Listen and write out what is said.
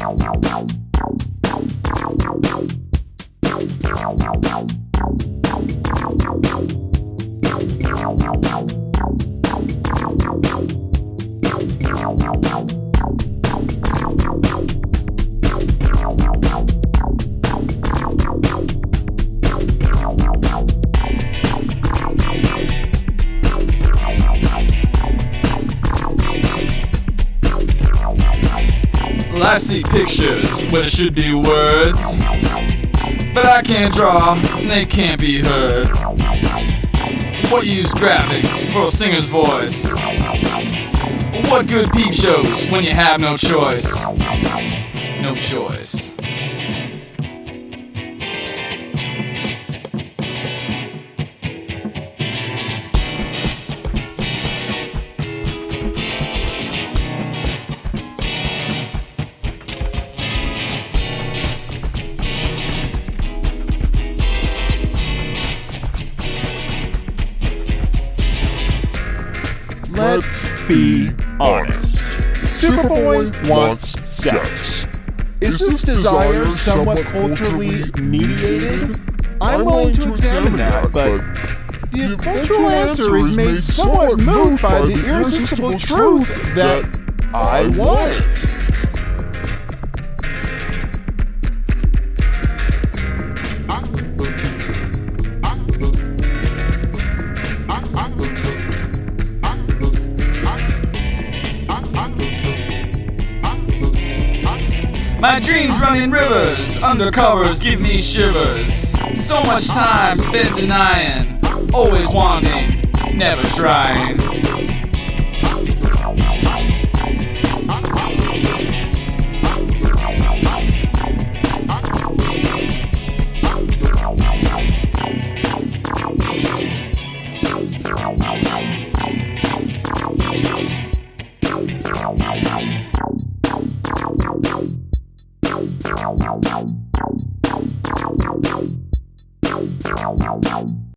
Well, I see pictures where there should be words, but I can't draw and they can't be heard. What use graphics for a singer's voice? What good peep shows when you have no choice? No choice. Let's be honest. Superboy wants sex. Is this desire somewhat culturally mediated? I'm willing to examine that, but the eventual answer is made somewhat moot by the irresistible truth that I want it. My dreams run in rivers, undercovers give me shivers. So much time spent denying, always wanting, never trying. Wow.